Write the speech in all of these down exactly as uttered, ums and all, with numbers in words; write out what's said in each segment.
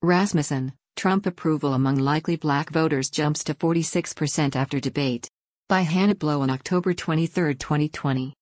Rasmussen, Trump approval among likely black voters jumps to forty-six percent after debate. By Hannah Blow on October twenty-third, twenty twenty.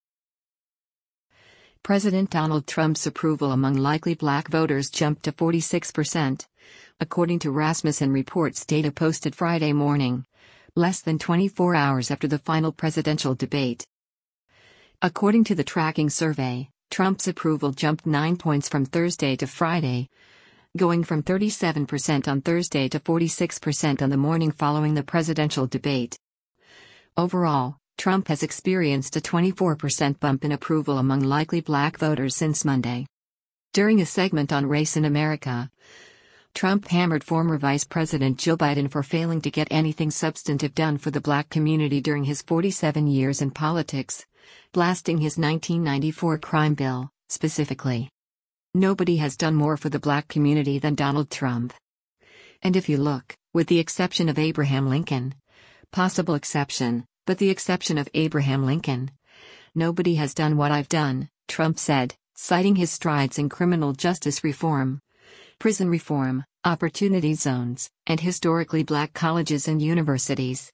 President Donald Trump's approval among likely black voters jumped to forty-six percent, according to Rasmussen Reports data posted Friday morning, less than twenty-four hours after the final presidential debate. According to the tracking survey, Trump's approval jumped nine points from Thursday to Friday, going from thirty-seven percent on Thursday to forty-six percent on the morning following the presidential debate. Overall, Trump has experienced a twenty-four percent bump in approval among likely black voters since Monday. During a segment on Race in America, Trump hammered former Vice President Joe Biden for failing to get anything substantive done for the black community during his forty-seven years in politics, blasting his nineteen ninety-four crime bill, specifically. Nobody has done more for the black community than Donald Trump. And if you look, with the exception of Abraham Lincoln, possible exception, but the exception of Abraham Lincoln, nobody has done what I've done, Trump said, citing his strides in criminal justice reform, prison reform, opportunity zones, and historically black colleges and universities.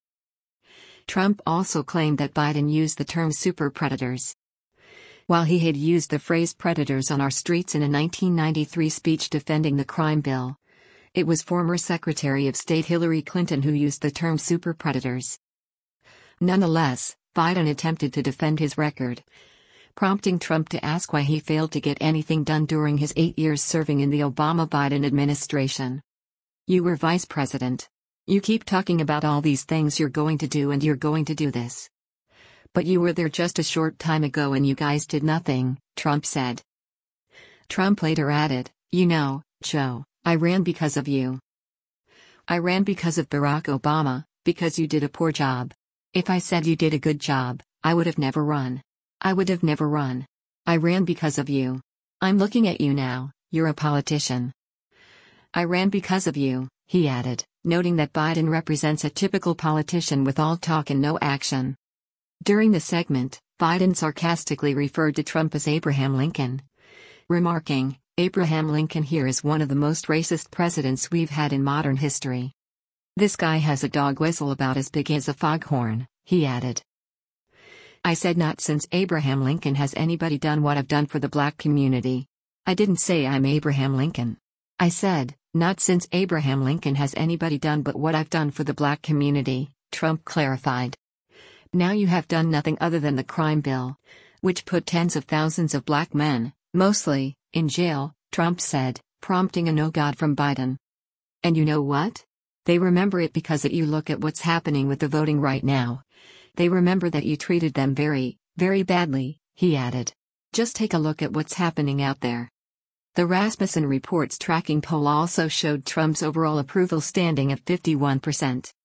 Trump also claimed that Biden used the term super predators. While he had used the phrase predators on our streets in a nineteen ninety-three speech defending the crime bill, it was former Secretary of State Hillary Clinton who used the term super predators. Nonetheless, Biden attempted to defend his record, prompting Trump to ask why he failed to get anything done during his eight years serving in the Obama-Biden administration. You were vice president. You keep talking about all these things you're going to do and you're going to do this. But you were there just a short time ago and you guys did nothing, Trump said. Trump later added, "You know, Joe, I ran because of you. I ran because of Barack Obama, because you did a poor job. If I said you did a good job, I would have never run. I would have never run. I ran because of you. I'm looking at you now, you're a politician. I ran because of you," he added, noting that Biden represents a typical politician with all talk and no action. During the segment, Biden sarcastically referred to Trump as Abraham Lincoln, remarking, "Abraham Lincoln here is one of the most racist presidents we've had in modern history. This guy has a dog whistle about as big as a foghorn," he added. "I said not since Abraham Lincoln has anybody done what I've done for the black community. I didn't say I'm Abraham Lincoln. I said, not since Abraham Lincoln has anybody done but what I've done for the black community," Trump clarified. "Now you have done nothing other than the crime bill, which put tens of thousands of black men, mostly, in jail," Trump said, prompting a no God from Biden. "And you know what? They remember it because that you look at what's happening with the voting right now. They remember that you treated them very, very badly," he added. "Just take a look at what's happening out there." The Rasmussen Reports tracking poll also showed Trump's overall approval standing at fifty-one percent.